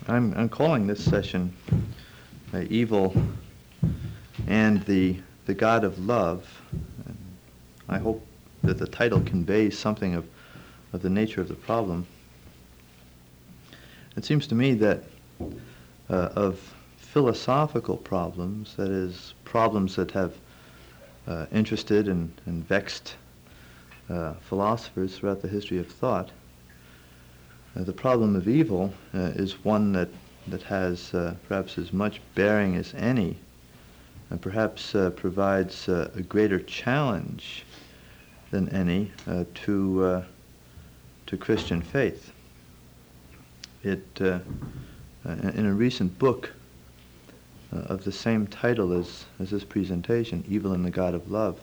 I'm calling this session Evil and the God of Love. And I hope that the title conveys something of the nature of the problem. It seems to me that of philosophical problems, that is, problems that have interested and vexed philosophers throughout the history of thought, the problem of evil is one that has perhaps as much bearing as any, and perhaps provides a greater challenge than any to Christian faith. In a recent book of the same title as this presentation, Evil and the God of Love,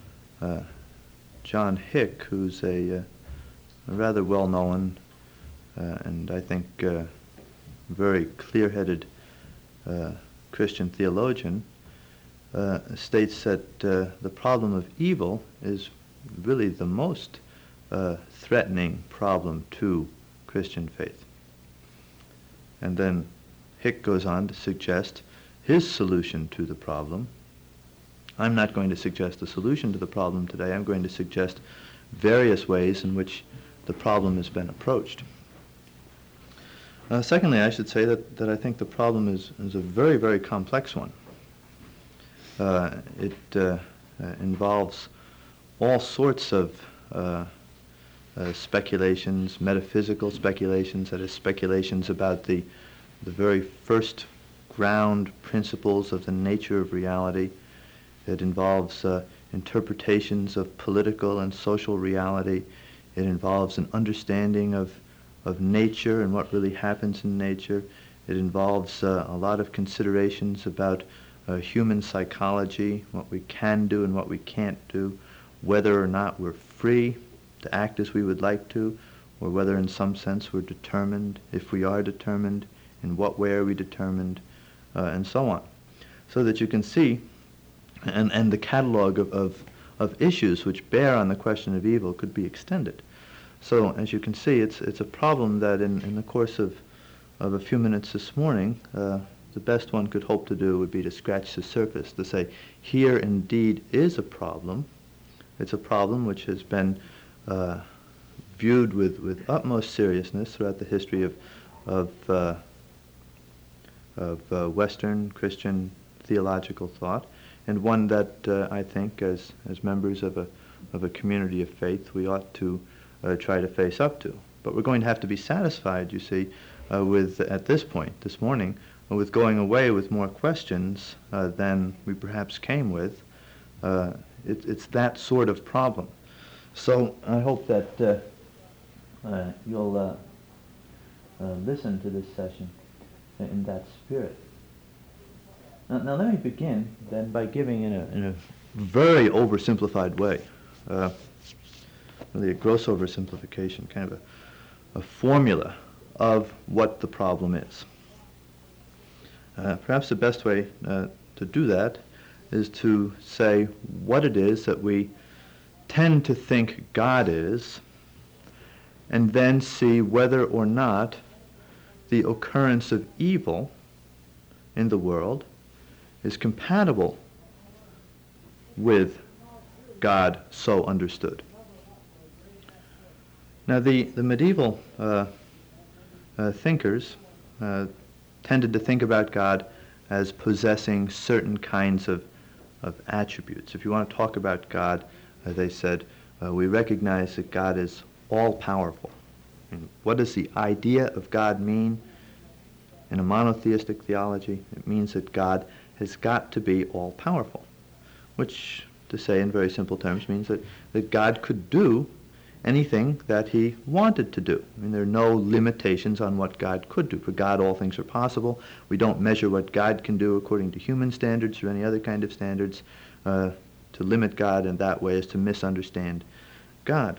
John Hick, who's a rather well-known and I think very clear-headed Christian theologian, states that the problem of evil is really the most threatening problem to Christian faith. And then Hick goes on to suggest his solution to the problem. I'm not going to suggest a solution to the problem today. I'm going to suggest various ways in which the problem has been approached. Secondly, I should say that I think the problem is a very, very complex one. It involves all sorts of speculations, metaphysical speculations, that is, speculations about the very first ground principles of the nature of reality. It involves interpretations of political and social reality. It involves an understanding of nature and what really happens in nature. It involves a lot of considerations about human psychology, what we can do and what we can't do, whether or not we're free to act as we would like to, or whether in some sense we're determined. If we are determined, in what way are we determined, and so on. So that you can see, and the catalog of issues which bear on the question of evil could be extended. So, as you can see, it's a problem that in the course of a few minutes this morning, the best one could hope to do would be to scratch the surface, to say, here indeed is a problem. It's a problem which has been viewed with utmost seriousness throughout the history of Western Christian theological thought, and one that I think, as members of a community of faith, we ought to try to face up to. But we're going to have to be satisfied, you see, at this point, this morning, with going away with more questions than we perhaps came with. It's that sort of problem. So I hope that you'll listen to this session in that spirit. Now let me begin then by giving in a very oversimplified way, really a gross oversimplification, kind of a formula of what the problem is. Perhaps the best way to do that is to say what it is that we tend to think God is, and then see whether or not the occurrence of evil in the world is compatible with God so understood. Now, the medieval thinkers tended to think about God as possessing certain kinds of attributes. If you want to talk about God, they said, we recognize that God is all-powerful. And what does the idea of God mean in a monotheistic theology? It means that God has got to be all-powerful, which, to say in very simple terms, means that God could do anything that he wanted to do. I mean, there are no limitations on what God could do. For God, all things are possible. We don't measure what God can do according to human standards or any other kind of standards. To limit God in that way is to misunderstand God.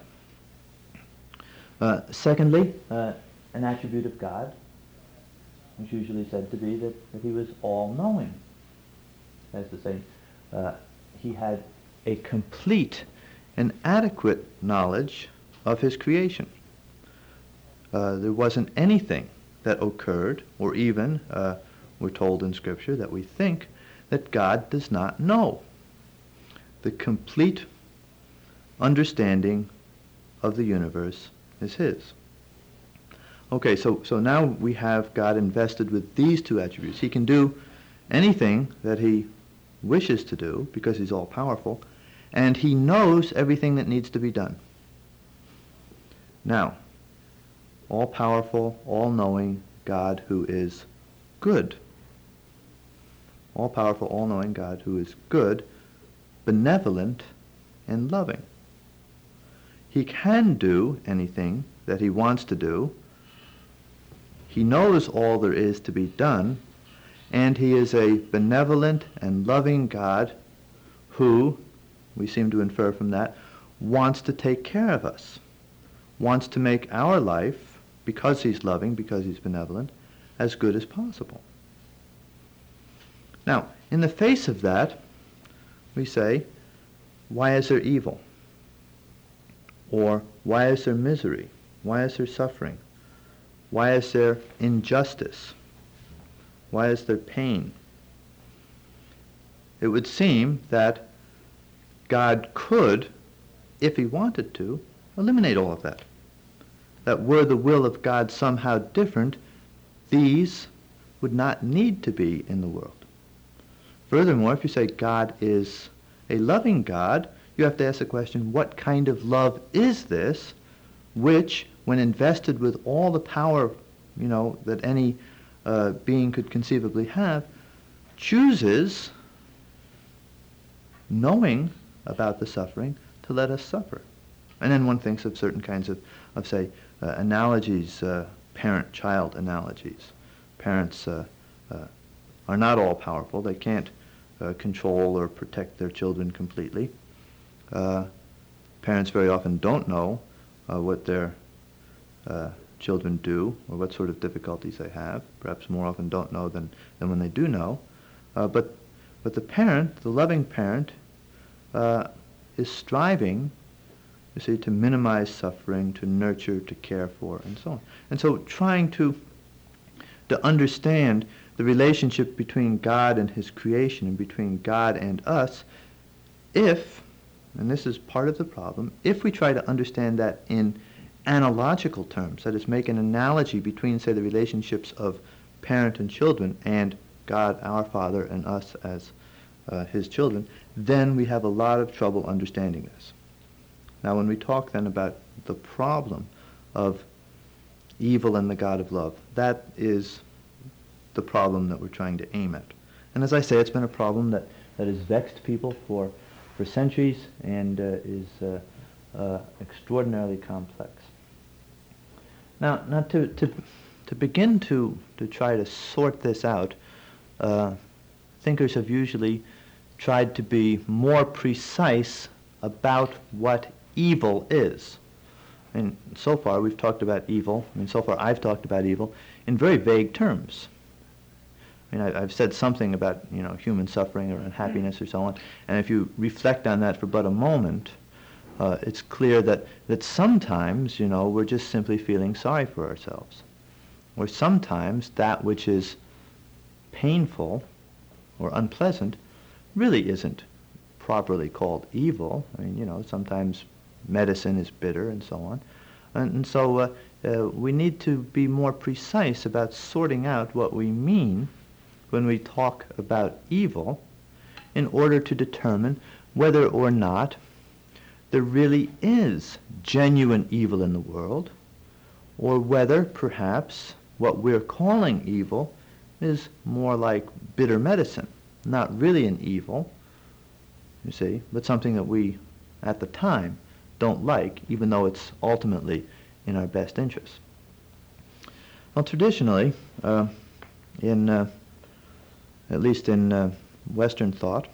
Secondly, an attribute of God is usually said to be that he was all-knowing. That is to say, he had a complete and adequate knowledge of his creation. There wasn't anything that occurred, or even, we're told in Scripture, that we think that God does not know. The complete understanding of the universe is his. Okay, so now we have God invested with these two attributes. He can do anything that he wishes to do because he's all-powerful, and he knows everything that needs to be done. Now, all-powerful, all-knowing God who is good. All-powerful, all-knowing God who is good, benevolent, and loving. He can do anything that he wants to do. He knows all there is to be done, and he is a benevolent and loving God who, we seem to infer from that, wants to take care of us, wants to make our life, because he's loving, because he's benevolent, as good as possible. Now, in the face of that, we say, why is there evil? Or why is there misery? Why is there suffering? Why is there injustice? Why is there pain? It would seem that God could, if he wanted to, eliminate all of that. That were the will of God somehow different, these would not need to be in the world. Furthermore, if you say God is a loving God, you have to ask the question, what kind of love is this, which, when invested with all the power, that any being could conceivably have, chooses, knowing about the suffering, to let us suffer. And then one thinks of certain kinds of say, analogies, parent-child analogies. Parents are not all powerful. They can't control or protect their children completely. Parents very often don't know what their children do or what sort of difficulties they have. Perhaps more often don't know than when they do know. But the parent, the loving parent, is striving, you see, to minimize suffering, to nurture, to care for, and so on. And so trying to understand the relationship between God and his creation and between God and us, if, and this is part of the problem, if we try to understand that in analogical terms, that is, make an analogy between, say, the relationships of parent and children and God, our Father, and us as his children, then we have a lot of trouble understanding this. Now, when we talk then about the problem of evil and the God of love, that is the problem that we're trying to aim at. And as I say, it's been a problem that has vexed people for centuries and is extraordinarily complex. Now to begin to try to sort this out, thinkers have usually tried to be more precise about what evil is. And so far we've talked about evil, so far I've talked about evil in very vague terms. I've said something about, human suffering or unhappiness or so on, and if you reflect on that for but a moment, it's clear that sometimes, we're just simply feeling sorry for ourselves. Or sometimes that which is painful or unpleasant really isn't properly called evil. Sometimes medicine is bitter and so on. And so we need to be more precise about sorting out what we mean when we talk about evil in order to determine whether or not there really is genuine evil in the world, or whether perhaps what we're calling evil is more like bitter medicine, not really an evil, you see, but something that we, at the time, don't like, even though it's ultimately in our best interest. Well, traditionally, at least in Western thought,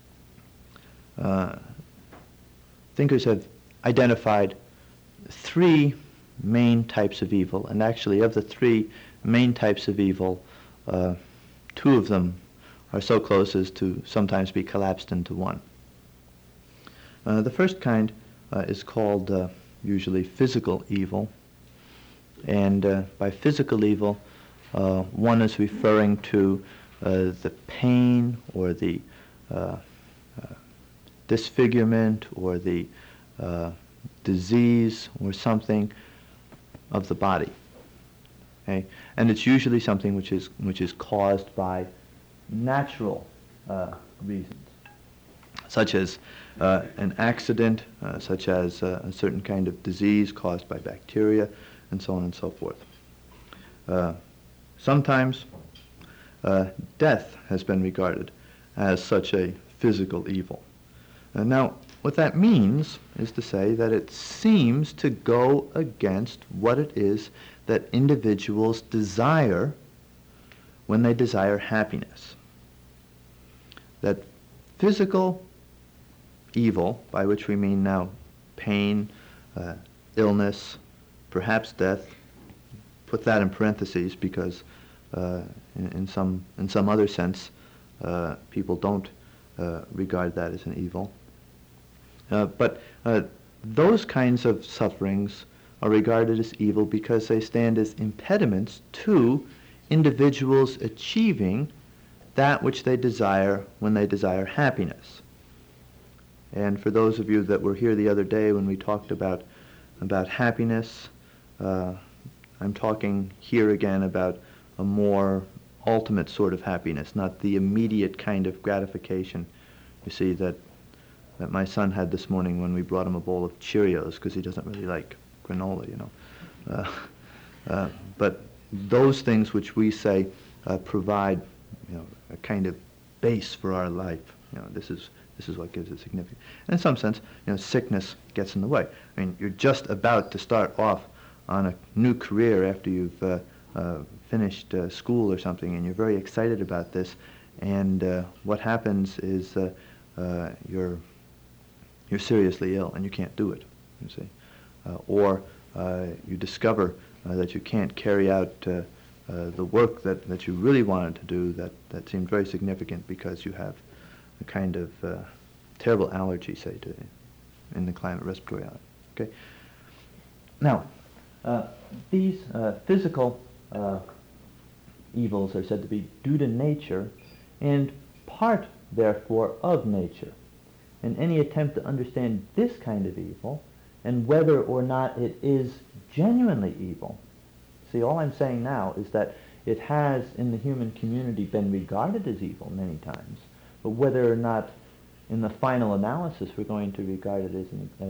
thinkers have identified three main types of evil, and actually of the three main types of evil, two of them are so close as to sometimes be collapsed into one. The first kind is called usually physical evil, and by physical evil one is referring to the pain or the disfigurement or the disease or something of the body. Okay? And it's usually something which is caused by natural reasons, such as an accident, such as a certain kind of disease caused by bacteria, and so on and so forth. Sometimes death has been regarded as such a physical evil. Now, what that means is to say that it seems to go against what it is that individuals desire when they desire happiness. That physical evil, by which we mean now pain, illness, perhaps death, put that in parentheses because in some other sense people don't regard that as an evil. But those kinds of sufferings are regarded as evil because they stand as impediments to individuals achieving that which they desire when they desire happiness. And for those of you that were here the other day when we talked about happiness, I'm talking here again about a more ultimate sort of happiness, not the immediate kind of gratification, you see, that my son had this morning when we brought him a bowl of Cheerios because he doesn't really like granola, you know. But those things which we say provide, you know, a kind of base for our life. You know, this is what gives it significance. And in some sense, you know, sickness gets in the way. I mean, you're just about to start off on a new career after you've finished school or something, and you're very excited about this. And what happens is you're seriously ill and you can't do it. You see, or you discover that you can't carry out the work that you really wanted to do that seemed very significant because you have a kind of terrible allergy, say, in the climate, respiratory allergy. Okay. Now, these physical evils are said to be due to nature and part, therefore, of nature. And any attempt to understand this kind of evil and whether or not it is genuinely evil. See, all I'm saying now is that it has in the human community been regarded as evil many times, but whether or not in the final analysis we're going to regard it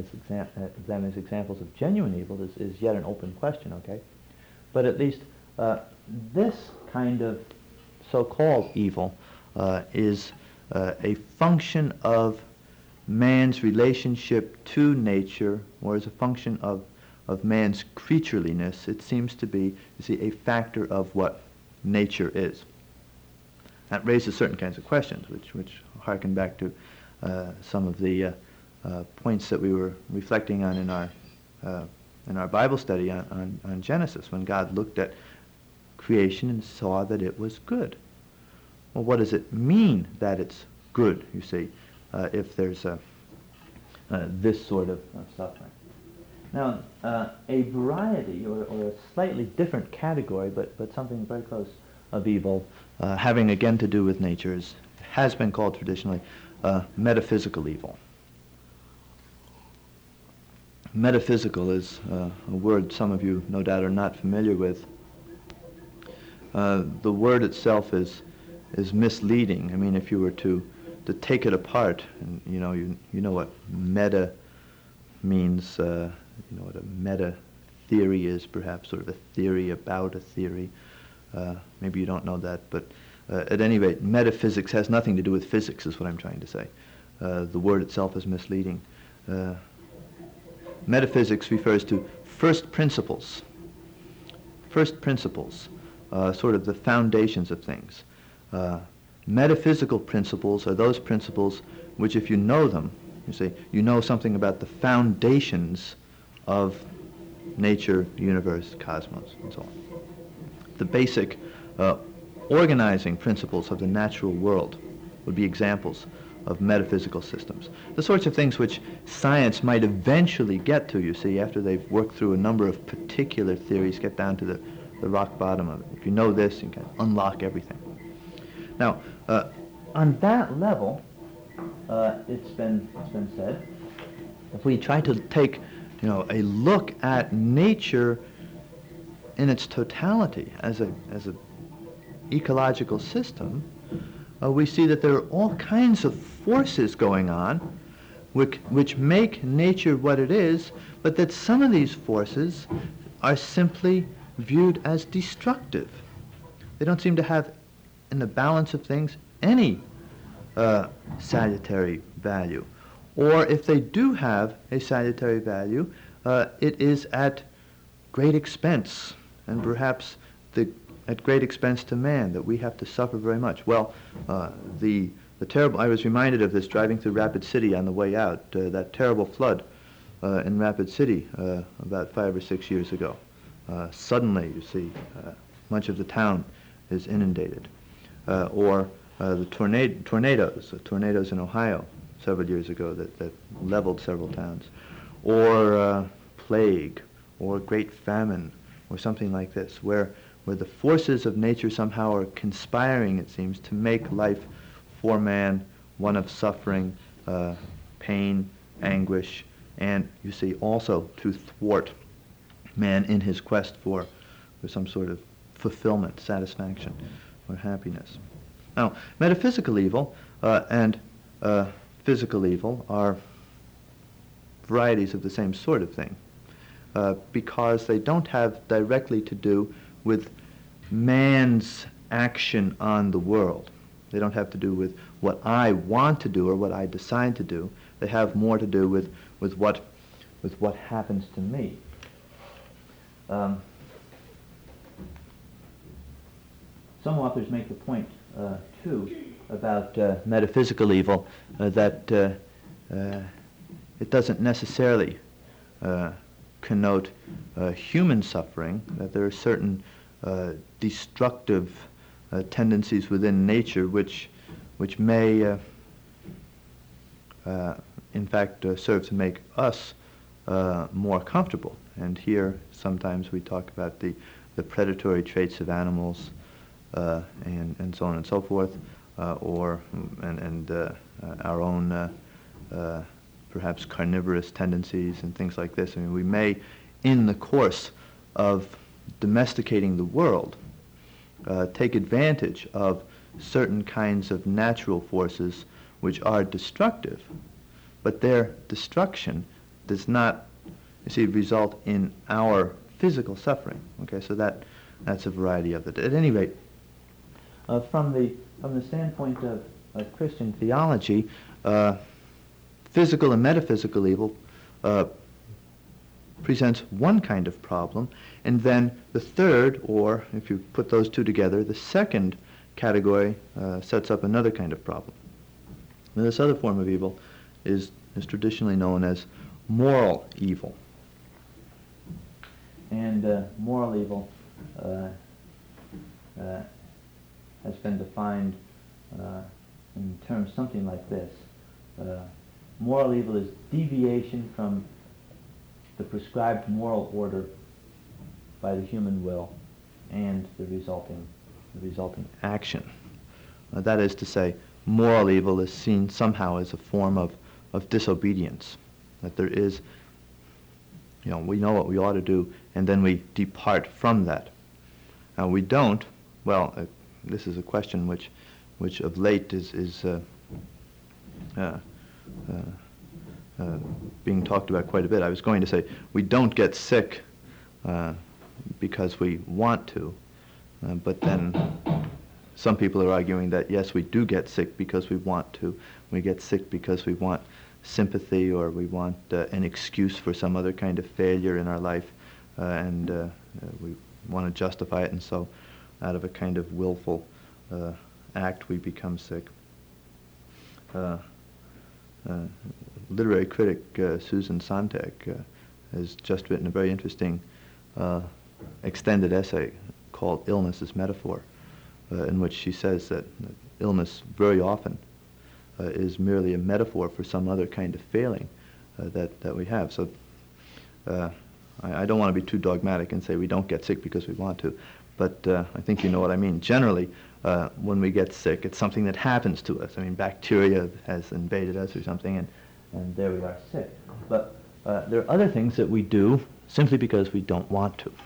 as examples of genuine evil is yet an open question, okay? But at least this kind of so-called evil is a function of man's relationship to nature, or as a function of man's creatureliness. It seems to be, you see, a factor of what nature is. That raises certain kinds of questions, which harken back to some of the points that we were reflecting on in our Bible study on Genesis, when God looked at creation and saw that it was good. Well, what does it mean that it's good, you see, if there's this sort of suffering? Now, a variety or a slightly different category, but something very close of evil, having again to do with nature, has been called traditionally metaphysical evil. Metaphysical is a word some of you no doubt are not familiar with. The word itself is misleading. I mean, if you were to take it apart, and you know what meta means, you know what a meta theory is, perhaps, sort of a theory about a theory. Maybe you don't know that, but at any rate, metaphysics has nothing to do with physics, is what I'm trying to say. The word itself is misleading. Metaphysics refers to first principles. First principles, sort of the foundations of things. Metaphysical principles are those principles which, if you know them, you say, you know something about the foundations of nature, universe, cosmos, and so on. The basic organizing principles of the natural world would be examples of metaphysical systems. The sorts of things which science might eventually get to, you see, after they've worked through a number of particular theories, get down to the the rock bottom of it. If you know this, you can unlock everything. Now, on that level, it's been said, if we try to take, a look at nature in its totality as a ecological system, we see that there are all kinds of forces going on which make nature what it is, but that some of these forces are simply viewed as destructive. They don't seem to have, in the balance of things, any salutary value. Or if they do have a salutary value, it is at great expense, and perhaps at great expense to man, that we have to suffer very much. Well, the terrible, I was reminded of this driving through Rapid City on the way out, that terrible flood in Rapid City about 5 or 6 years ago. Suddenly, you see, much of the town is inundated. Or the tornadoes in Ohio several years ago that leveled several towns. Or plague, or great famine, or something like this, where the forces of nature somehow are conspiring, it seems, to make life for man one of suffering, pain, anguish, and, you see, also to thwart man in his quest for some sort of fulfillment, satisfaction, or happiness. Now, metaphysical evil and physical evil are varieties of the same sort of thing, because they don't have directly to do with man's action on the world. They don't have to do with what I want to do or what I decide to do. They have more to do with what happens to me. Some authors make the point, too, about metaphysical evil, that it doesn't necessarily connote human suffering, that there are certain destructive tendencies within nature which may, in fact, serve to make us more comfortable. And here, sometimes we talk about the predatory traits of animals, and so on and so forth, or our own perhaps carnivorous tendencies and things like this. I mean, we may, in the course of domesticating the world, take advantage of certain kinds of natural forces which are destructive, but their destruction does not, you see, result in our physical suffering. Okay, so that's a variety of it. At any rate, from the standpoint of Christian theology, physical and metaphysical evil presents one kind of problem, and then the third, or if you put those two together, the second category sets up another kind of problem. Now, this other form of evil is traditionally known as moral evil. And moral evil has been defined in terms something like this. Moral evil is deviation from the prescribed moral order by the human will and the resulting action. That is to say, moral evil is seen somehow as a form of disobedience, that there is, we know what we ought to do, and then we depart from that. Now, we don't, well, this is a question which of late is being talked about quite a bit. I was going to say, we don't get sick because we want to, but then some people are arguing that, yes, we do get sick because we want to. We get sick because we want sympathy, or we want an excuse for some other kind of failure in our life, and we want to justify it, and so out of a kind of willful act we become sick. Literary critic Susan Sontag has just written a very interesting extended essay called Illness as Metaphor, in which she says that illness very often is merely a metaphor for some other kind of failing that we have. So I don't want to be too dogmatic and say we don't get sick because we want to, but I think you know what I mean. Generally, when we get sick, it's something that happens to us. I mean, bacteria has invaded us or something, and there we are sick. But there are other things that we do simply because we don't want to.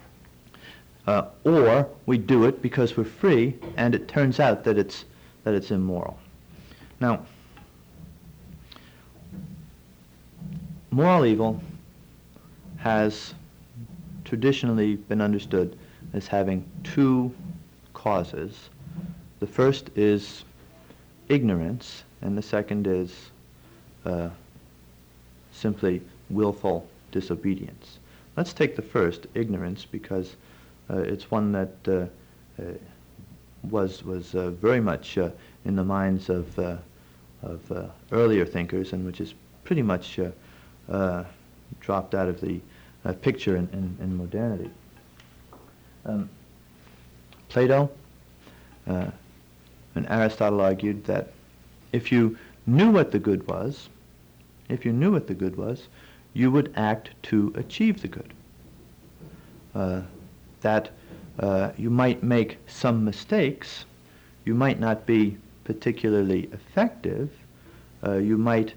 Or we do it because we're free, and it turns out that it's immoral. Now, moral evil has traditionally been understood as having two causes. The first is ignorance, and the second is simply willful disobedience. Let's take the first, ignorance, because it's one that was very much in the minds of earlier thinkers, and which is pretty much dropped out of the picture in modernity. Plato and Aristotle argued that if you knew what the good was, you would act to achieve the good. That you might make some mistakes, you might not be particularly effective, you might,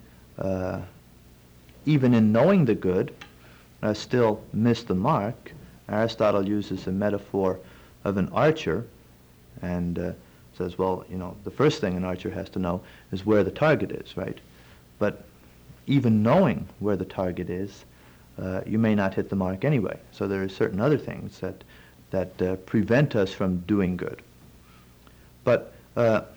even in knowing the good, still miss the mark. Aristotle uses a metaphor of an archer and says, well, you know, the first thing an archer has to know is where the target is, right? But even knowing where the target is, you may not hit the mark anyway. So there are certain other things that prevent us from doing good. But the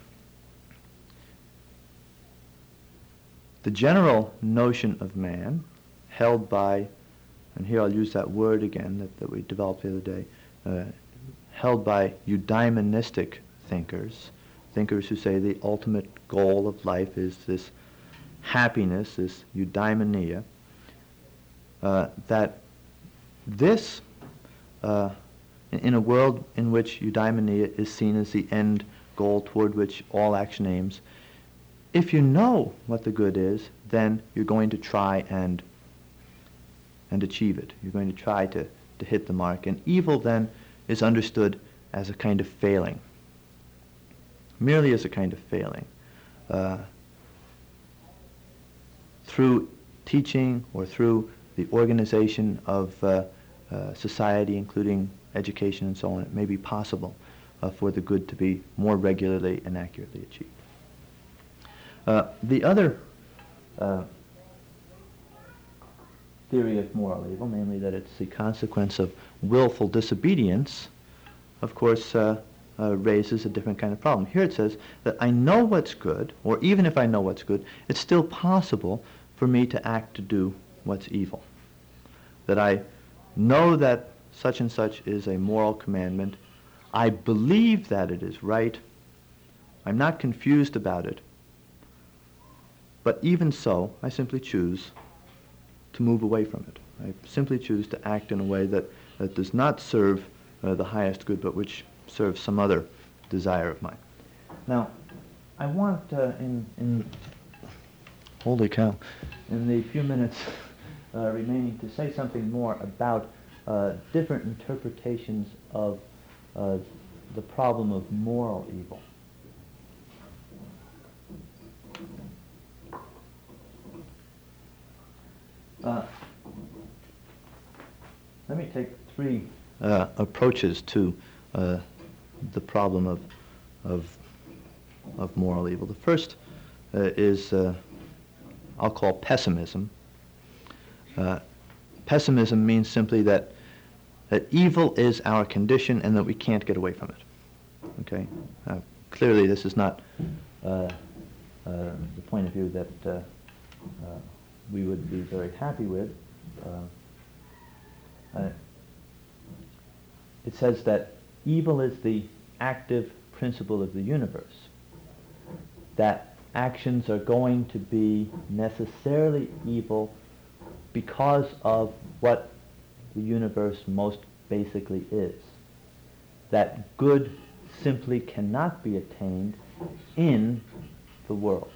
general notion of man, held by, and here I'll use that word again that we developed the other day, held by eudaimonistic thinkers who say the ultimate goal of life is this happiness, this eudaimonia, that this, in a world in which eudaimonia is seen as the end goal toward which all action aims, if you know what the good is, then you're going to try and achieve it. You're going to try to hit the mark. And evil then is understood as a kind of failing, merely as a kind of failing. Through teaching or through the organization of society, including education and so on, it may be possible for the good to be more regularly and accurately achieved. The other theory of moral evil, namely that it's the consequence of willful disobedience, of course raises a different kind of problem. Here it says that I know what's good, or even if I know what's good, it's still possible for me to act to do what's evil. That I know that such and such is a moral commandment. I believe that it is right. I'm not confused about it. But even so, I simply choose to move away from it. I simply choose to act in a way that does not serve the highest good, but which serves some other desire of mine. Now, I want holy cow, in the few minutes remaining to say something more about different interpretations of the problem of moral evil. Let me take three approaches to the problem of moral evil. The first is I'll call pessimism. Pessimism means simply that evil is our condition and that we can't get away from it. Okay? Clearly, this is not the point of view that we would be very happy with. It says that evil is the active principle of the universe, that actions are going to be necessarily evil because of what the universe most basically is, that good simply cannot be attained in the world,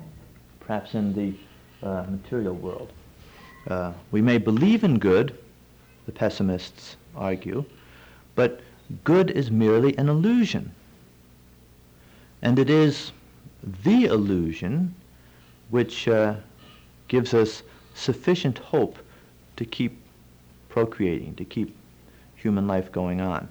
perhaps in the material world. We may believe in good, the pessimists argue, but good is merely an illusion. And it is the illusion which gives us sufficient hope to keep procreating, to keep human life going on.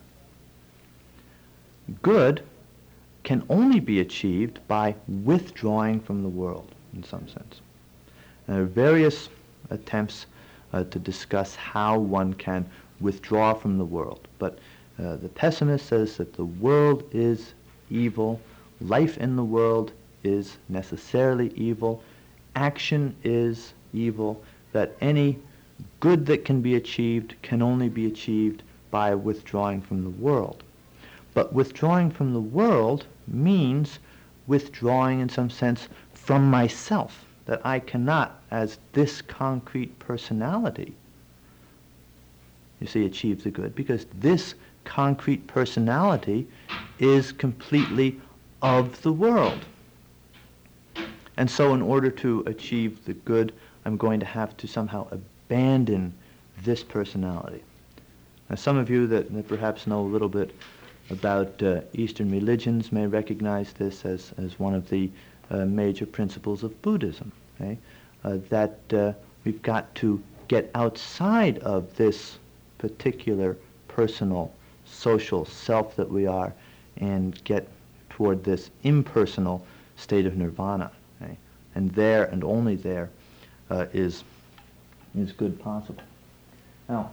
Good can only be achieved by withdrawing from the world, in some sense. And there are various attempts to discuss how one can withdraw from the world. But the pessimist says that the world is evil, life in the world is necessarily evil, action is evil, that any good that can be achieved can only be achieved by withdrawing from the world. But withdrawing from the world means withdrawing in some sense from myself, that I cannot, as this concrete personality, you see, achieve the good, because this concrete personality is completely of the world. And so in order to achieve the good, I'm going to have to somehow abandon this personality. Now, some of you that perhaps know a little bit about Eastern religions may recognize this as one of the major principles of Buddhism, okay? That we've got to get outside of this particular personal, social self that we are and get toward this impersonal state of nirvana. Okay? And there and only there is good possible. Now,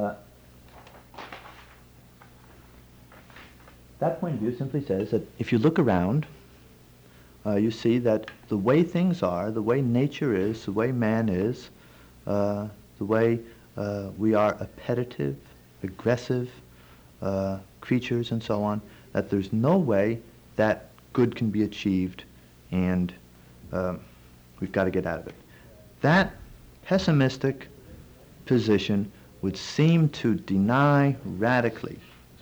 that point of view simply says that if you look around, you see that the way things are, the way nature is, the way man is, the way we are appetitive, aggressive creatures and so on, that there's no way that good can be achieved, and we've got to get out of it. That pessimistic position would seem to deny radically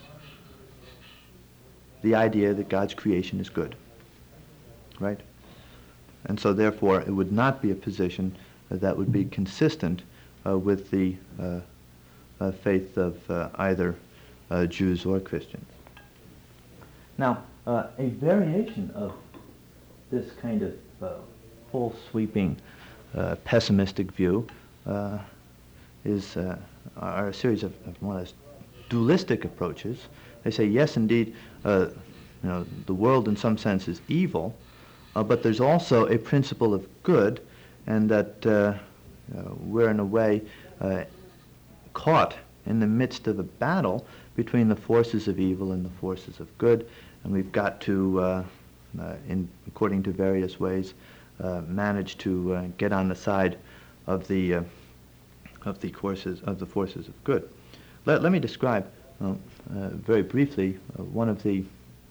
the idea that God's creation is good, right? And so therefore it would not be a position that would be consistent with the faith of either Jews or Christians. Now, a variation of this kind of full-sweeping pessimistic view is are a series of more or less dualistic approaches. They say, yes, indeed, the world in some sense is evil, but there's also a principle of good, and that we're in a way caught in the midst of a battle between the forces of evil and the forces of good, and we've got to, according to various ways, manage to get on the side of the forces of good. Let me describe very briefly one of the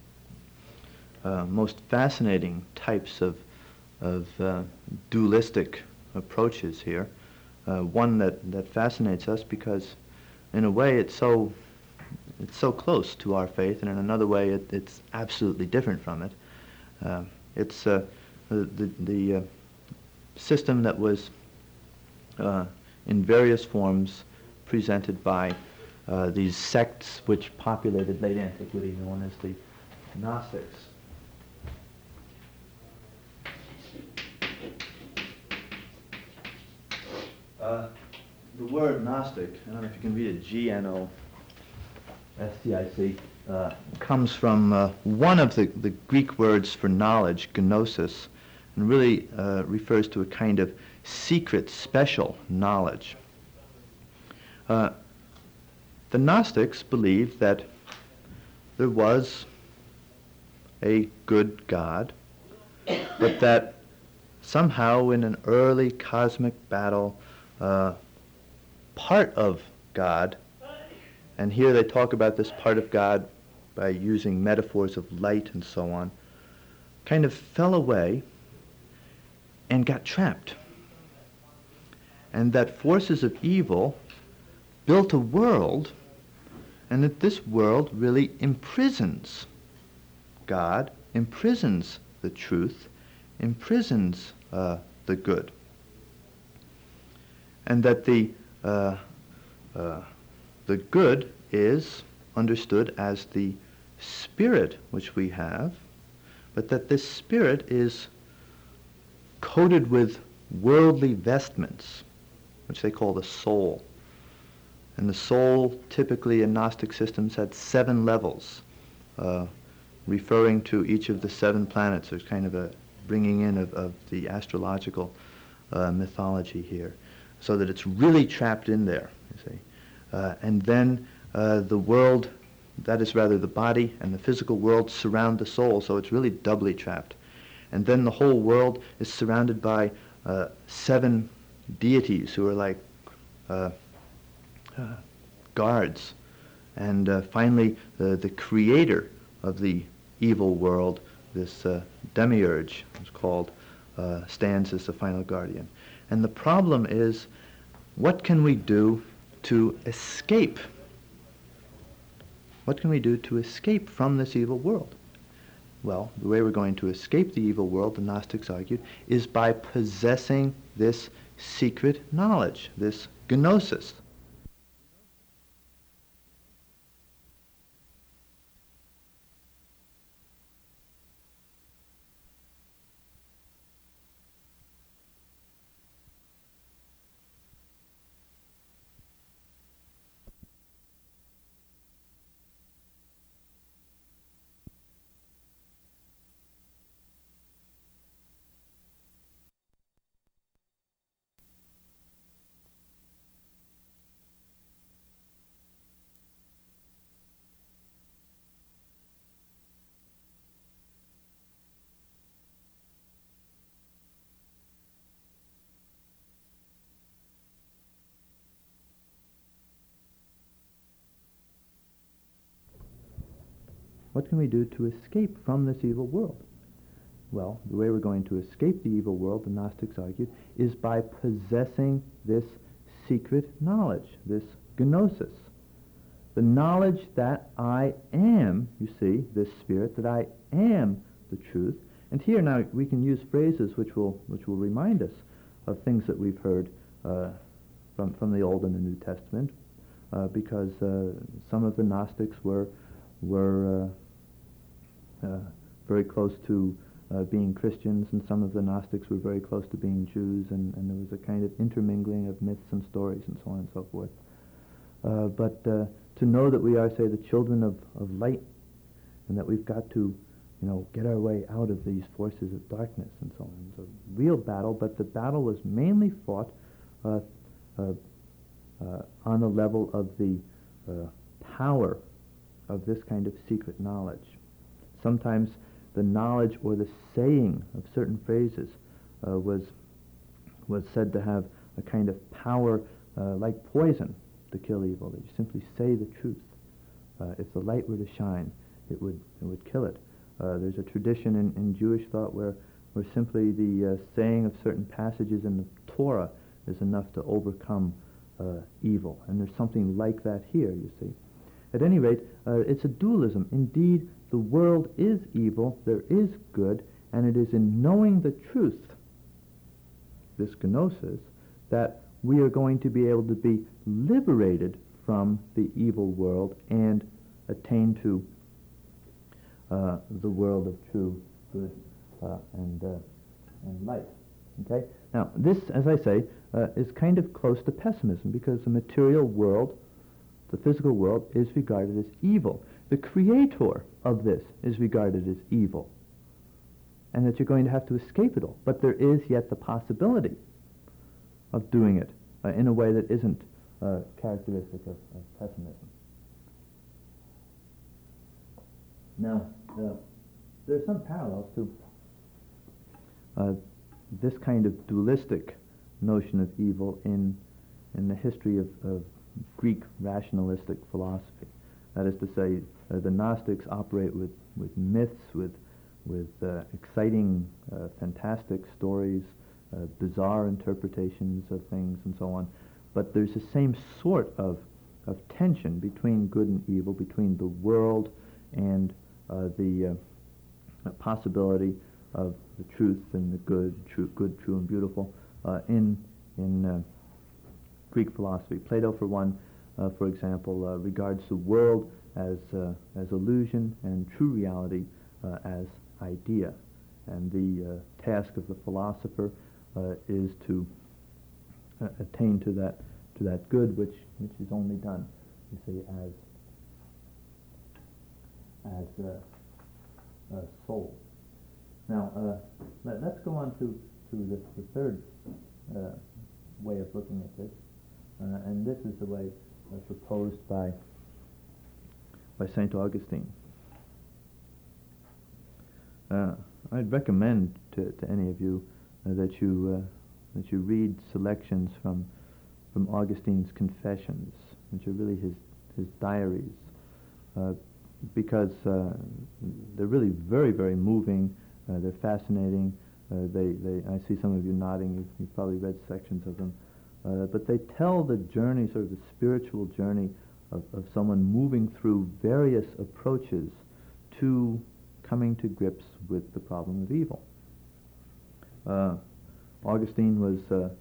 most fascinating types of dualistic approaches here. One that fascinates us because, in a way, it's so close to our faith, and in another way, it's absolutely different from it. It's the system that was in various forms presented by these sects which populated late antiquity, known as the Gnostics. The word Gnostic, I don't know if you can read it, G-N-O-S-T-I-C, comes from one of the Greek words for knowledge, gnosis, and really refers to a kind of secret, special knowledge. The Gnostics believed that there was a good God, but that somehow in an early cosmic battle, part of God, and here they talk about this part of God by using metaphors of light and so on, kind of fell away and got trapped. And that forces of evil built a world, and that this world really imprisons God, imprisons the truth, imprisons the good. And that the the good is understood as the spirit which we have, but that this spirit is coated with worldly vestments, which they call the soul. And the soul, typically in Gnostic systems, had 7 levels, referring to each of the 7 planets. There's kind of a bringing in of the astrological mythology here, so that it's really trapped in there, you see. And then the world, that is rather the body and the physical world, surround the soul, so it's really doubly trapped. And then the whole world is surrounded by 7 deities who are like guards. And finally, the creator of the evil world, this demiurge, is called, stands as the final guardian. And the problem is, what can we do to escape? What can we do to escape from this evil world? Well, the way we're going to escape the evil world, the Gnostics argued, is by possessing this secret knowledge, this gnosis. What can we do to escape from this evil world? Well, the way we're going to escape the evil world, the Gnostics argued, is by possessing this secret knowledge, this gnosis. The knowledge that I am, you see, this spirit, that I am the truth. And here now we can use phrases which will remind us of things that we've heard from the Old and the New Testament, because some of the Gnostics were very close to being Christians, and some of the Gnostics were very close to being Jews, and there was a kind of intermingling of myths and stories and so on and so forth. But to know that we are, say, the children of light, and that we've got to, get our way out of these forces of darkness and so on. It's a real battle, but the battle was mainly fought on the level of the power of this kind of secret knowledge. Sometimes the knowledge or the saying of certain phrases was said to have a kind of power like poison to kill evil. That you simply say the truth. If the light were to shine, it would kill it. There's a tradition in Jewish thought where simply the saying of certain passages in the Torah is enough to overcome evil. And there's something like that here, you see. At any rate, it's a dualism. Indeed, the world is evil, there is good, and it is in knowing the truth, this gnosis, that we are going to be able to be liberated from the evil world and attain to the world of true good and light. Okay? Now, this, as I say, is kind of close to pessimism, because the material world, the physical world, is regarded as evil. The creator of this is regarded as evil, and that you're going to have to escape it all. But there is yet the possibility of doing it in a way that isn't characteristic of pessimism. Now, there are some parallels to this kind of dualistic notion of evil in the history of Greek rationalistic philosophy. That is to say, the Gnostics operate with myths, with exciting, fantastic stories, bizarre interpretations of things, and so on. But there's the same sort of tension between good and evil, between the world and the possibility of the truth and the good, true, and beautiful in Greek philosophy. Plato, for one, for example, regards the world as illusion and true reality as idea. And the task of the philosopher is to attain to that good which is only done, you see, as soul. Now, let's go on to the third way of looking at this, and this is the way proposed by St. Augustine. I'd recommend to any of you that you read selections from Augustine's Confessions, which are really his diaries, because they're really very, very moving. They're fascinating. I see some of you nodding. You've probably read sections of them, but they tell the journey, sort of the spiritual journey of someone moving through various approaches to coming to grips with the problem of evil. Augustine was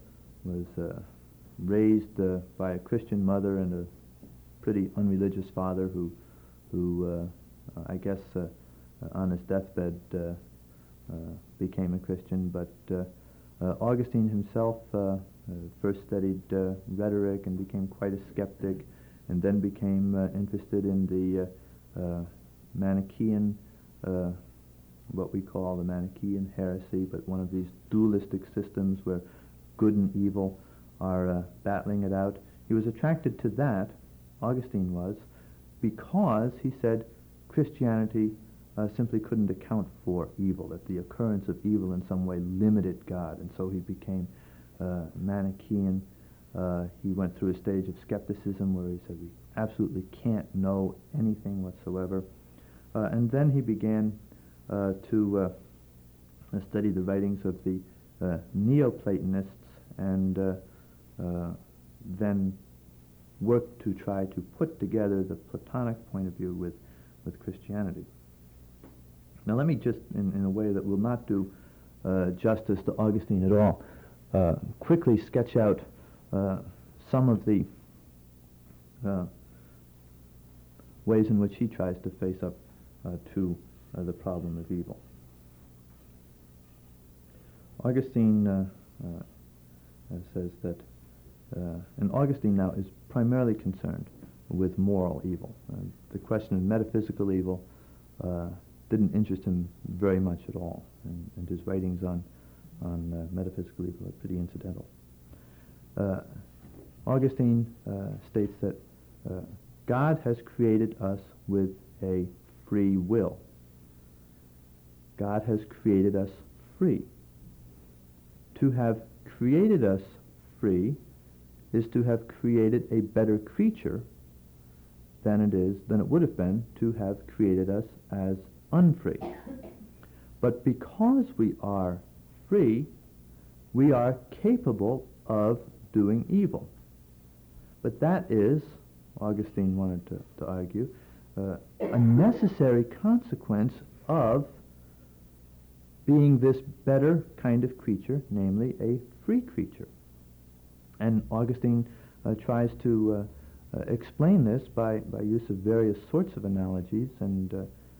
raised by a Christian mother and a pretty unreligious father who I guess on his deathbed became a Christian. But Augustine himself first studied rhetoric and became quite a skeptic, and then became interested in the Manichaean, what we call the Manichaean heresy, but one of these dualistic systems where good and evil are battling it out. He was attracted to that, Augustine was, because he said Christianity simply couldn't account for evil, that the occurrence of evil in some way limited God, and so he became Manichaean. He went through a stage of skepticism where he said we absolutely can't know anything whatsoever. And then he began to study the writings of the Neoplatonists, and then worked to try to put together the Platonic point of view with Christianity. Now let me just, in a way that will not do justice to Augustine at all, quickly sketch out some of the ways in which he tries to face up to the problem of evil. Augustine says that, and Augustine now is primarily concerned with moral evil. The question of metaphysical evil didn't interest him very much at all, and his writings on metaphysical evil are pretty incidental. Augustine states that God has created us with a free will. God has created us free. To have created us free is to have created a better creature than it would have been to have created us as unfree. But because we are free, we are capable of doing evil. But that is, Augustine wanted to argue, a necessary consequence of being this better kind of creature, namely a free creature. And Augustine tries to explain this by use of various sorts of analogies, and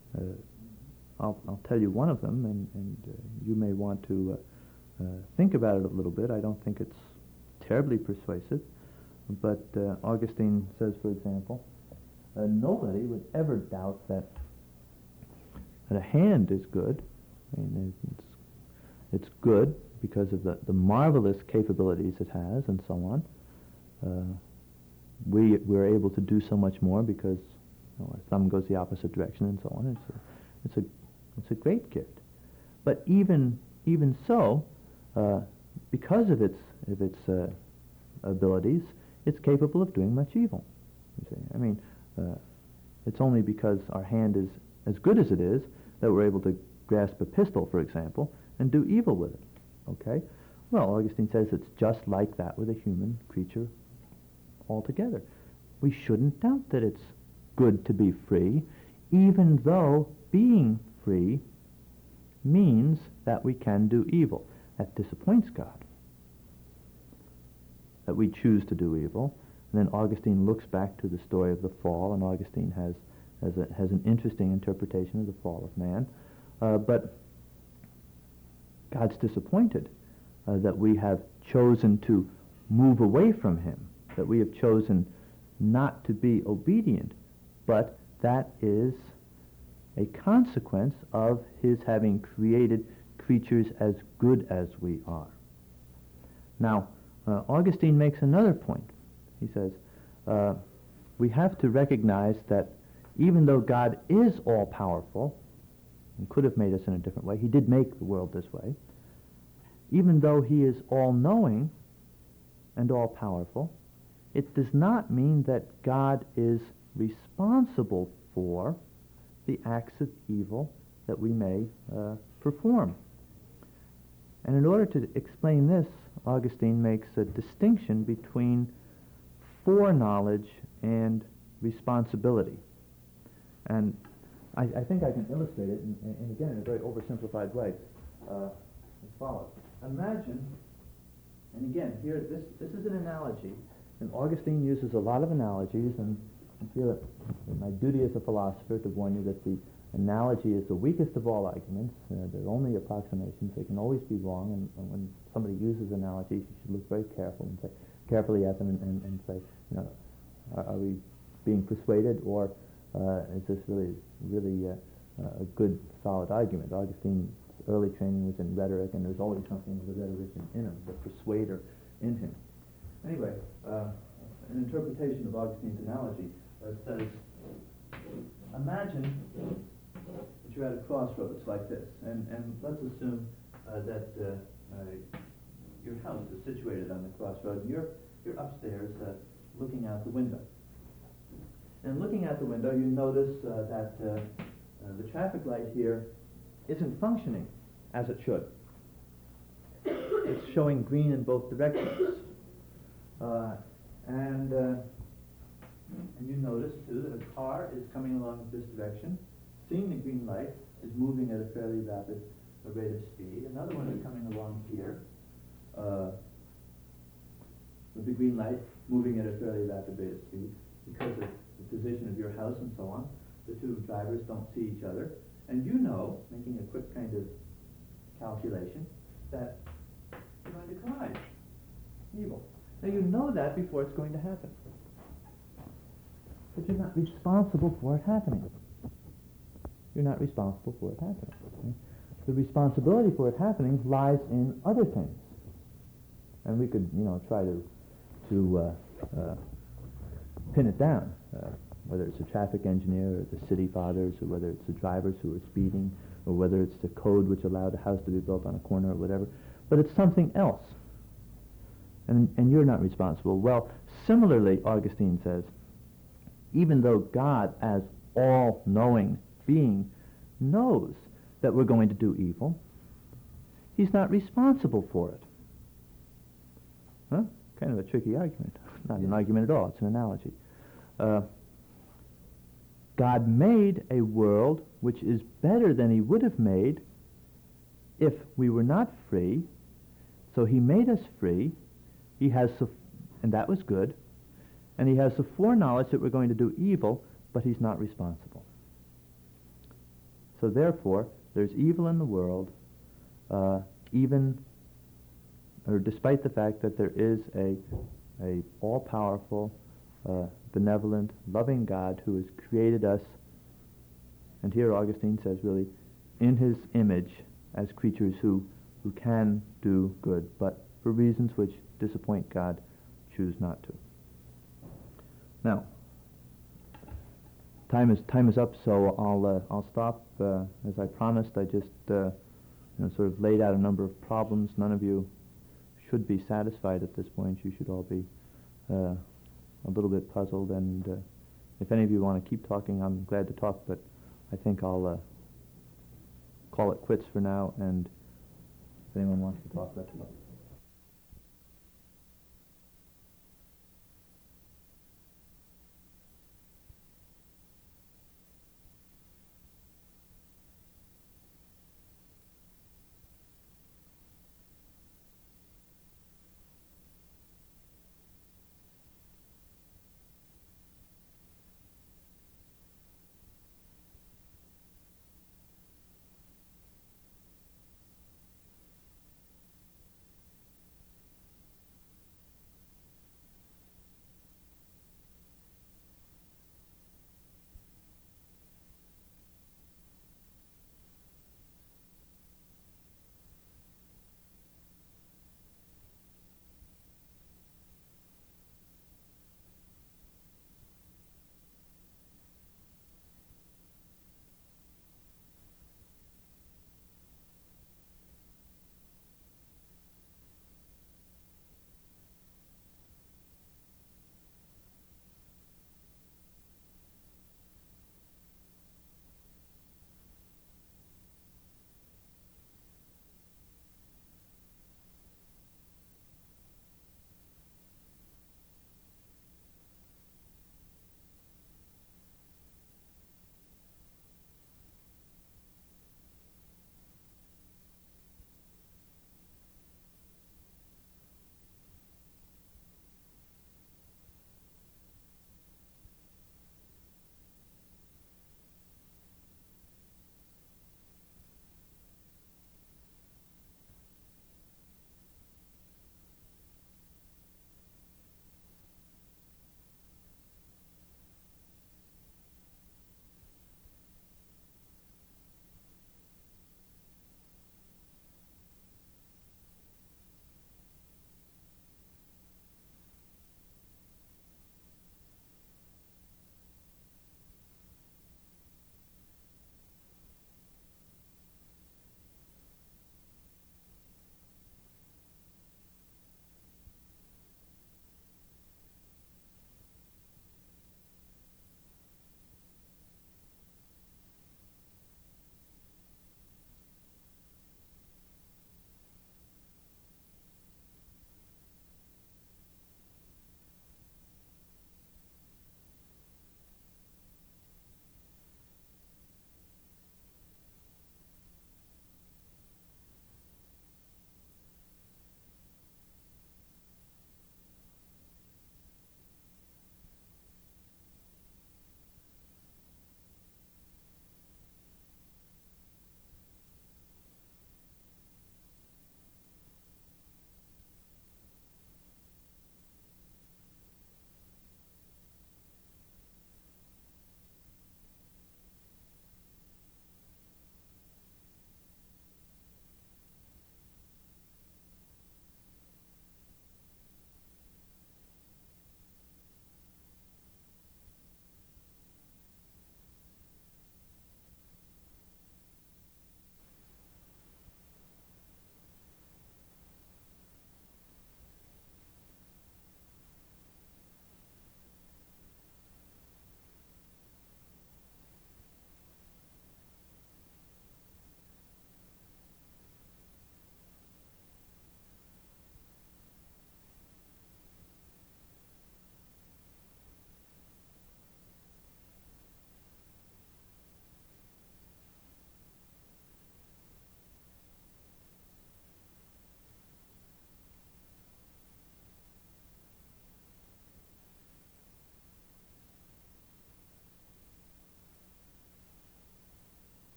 I'll tell you one of them, and you may want to think about it a little bit. I don't think it's terribly persuasive, but Augustine says, for example, nobody would ever doubt that a hand is good. I mean, it's good because of the marvelous capabilities it has, and so on. We're able to do so much more because our thumb goes the opposite direction, and so on. It's a great gift. But even so, because of its abilities, it's capable of doing much evil. You see, I mean, it's only because our hand is as good as it is that we're able to grasp a pistol, for example, and do evil with it. Okay? Well, Augustine says it's just like that with a human creature altogether. We shouldn't doubt that it's good to be free, even though being free means that we can do evil. That disappoints God, that we choose to do evil, and then Augustine looks back to the story of the fall, and Augustine has an interesting interpretation of the fall of man. But God's disappointed that we have chosen to move away from him, that we have chosen not to be obedient, but that is a consequence of his having created creatures as good as we are. Now, Augustine makes another point. He says, we have to recognize that even though God is all-powerful, and could have made us in a different way, he did make the world this way, even though he is all-knowing and all-powerful, it does not mean that God is responsible for the acts of evil that we may perform. And in order to explain this, Augustine makes a distinction between foreknowledge and responsibility. And I think I can illustrate it, and again, in a very oversimplified way, as follows. Imagine, and again, here, this is an analogy, and Augustine uses a lot of analogies, and I feel it my duty as a philosopher to warn you that the analogy is the weakest of all arguments. They're only approximations. They can always be wrong, and when somebody uses analogies, you should look very carefully at them and say, are we being persuaded, or is this really a good, solid argument? Augustine's early training was in rhetoric, and there's always something of the rhetorician in him, the persuader in him. Anyway, an interpretation of Augustine's analogy says, imagine that you're at a crossroads like this, and let's assume that your house is situated on the crossroads, and you're upstairs looking out the window. And looking out the window, you notice that the traffic light here isn't functioning as it should. It's showing green in both directions. And you notice, too, that a car is coming along this direction, seeing the green light, is moving at a fairly rapid rate of speed. Another one is coming along here, with the green light moving at a fairly rapid rate of speed. Because of the position of your house and so on, the two drivers don't see each other. And you know, making a quick kind of calculation, that you're going to collide. Evil. Now you know that before it's going to happen. But you're not responsible for it happening. You're not responsible for it happening. Okay? The responsibility for it happening lies in other things. And we could, try to pin it down, whether it's a traffic engineer or the city fathers, or whether it's the drivers who are speeding, or whether it's the code which allowed a house to be built on a corner or whatever. But it's something else. And you're not responsible. Well, similarly, Augustine says, even though God, as all-knowing being, knows that we're going to do evil, he's not responsible for it. Huh? Kind of a tricky argument. Not an argument at all. It's an analogy. God made a world which is better than he would have made if we were not free. So he made us free. He has, and that was good. And he has the foreknowledge that we're going to do evil, but he's not responsible. So therefore, there's evil in the world, despite the fact that there is a all-powerful, benevolent, loving God who has created us, and here Augustine says really, in his image as creatures who can do good, but for reasons which disappoint God, choose not to. Now, time is up, so I'll stop. As I promised, I just sort of laid out a number of problems. None of you should be satisfied at this point. You should all be a little bit puzzled, and if any of you want to keep talking, I'm glad to talk, but I think I'll call it quits for now, and if anyone wants to talk, let's go.